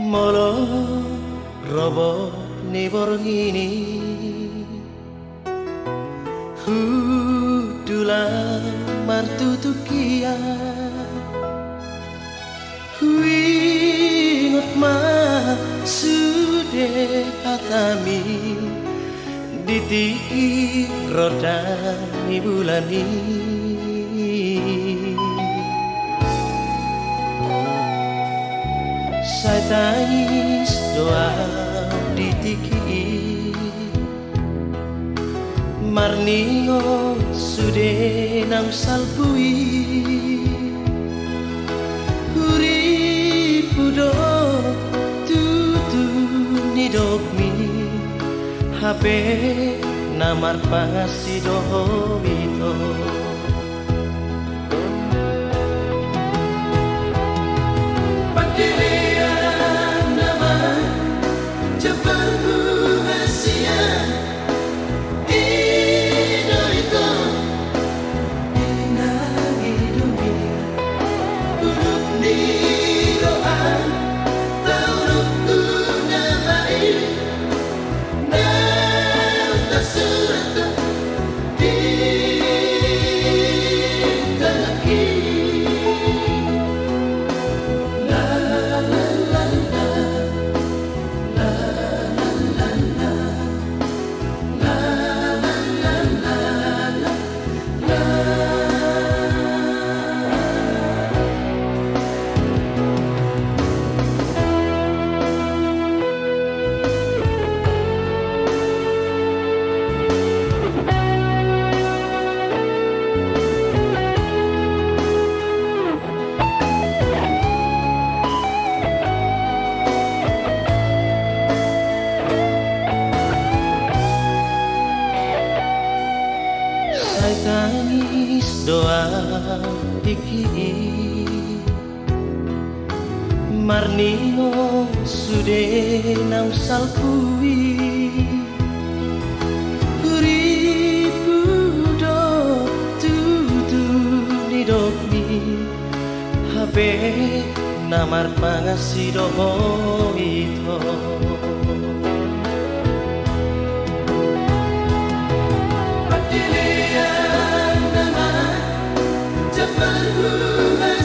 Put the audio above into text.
Molo robo ni borngini Hudula martutukia Huingot ma sude hatami Ditiki rodani bulani Saya tangis doa ditiki Marningo sude nang salpui Huripudo tutu nidokmi HP namar pangasido ito Tangis doa iki Marningo sude nang salpui Huripudo tutu nidokmi HP namar pangasido ito Japan